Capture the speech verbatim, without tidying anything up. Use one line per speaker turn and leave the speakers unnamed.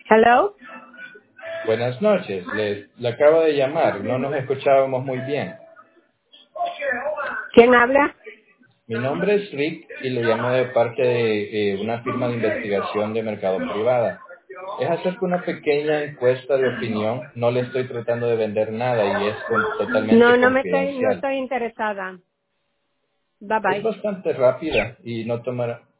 Hello.
Buenas noches, le, le acabo de llamar, no nos escuchábamos muy bien.
¿Quién habla?
Mi nombre es Rick y le llamo de parte de eh, una firma de investigación de mercado privada. Es acerca de una pequeña encuesta de opinión, no le estoy tratando de vender nada y es con-
No,
totalmente
no me estoy, no
confidencial.
estoy interesada. Bye
Es
bye.
bastante rápida y no tomará